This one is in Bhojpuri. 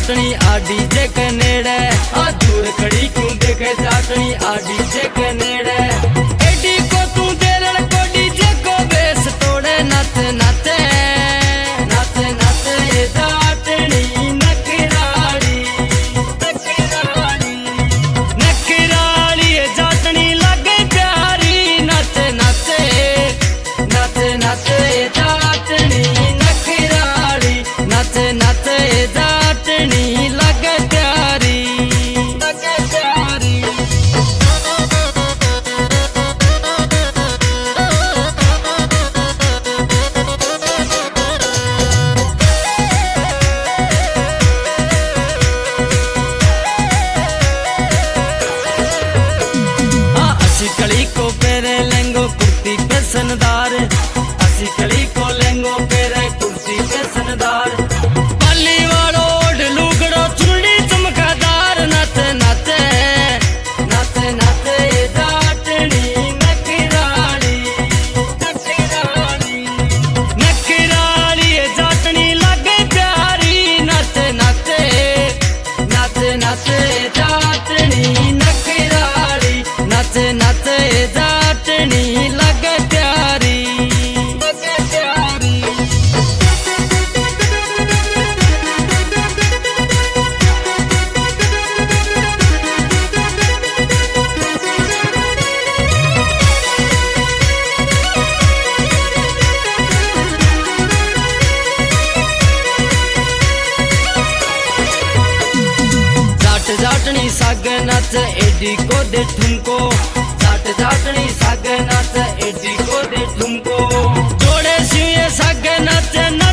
चाटनी आ डीजे के नेड़े, आ दूर खड़ी क्यों देखे चाटनी आ डीजे के नेड़े। एडी को तू दे लड़ को डीजे को बेस तोड़े, नाते नाते नाते नाते ये चाटनी नखराली नखराली नखराली ये चाटनी लगे प्यारी, नाते नाते नाते नाते ये चाटनी नखराली, नाते नाते ये चाटनी लगे प्यारी लगे प्यारी। कली को पेरे लेंगो कुर्ती पे सनदार, असी कली को लेंगो पेरे कुर्ती पे सनदार। पाली वालो ओढ़ लुगड़ो चुड़ी चमकादार, नाते नाते नाते नाते ये चाटनी नखराली नखराली नखराली ये चाटनी लगे प्यारी, नाते नाते नाते नाते ये चाटनी नखराली, नाते नाते ये चाटनी लगे प्यारी लगे प्यारी। जाट जाटनी साग नाच एडी को दे ठुमको, जाट जाटनी साग नाच एडी को दे ठुमको। जोड़े सिए साग नाच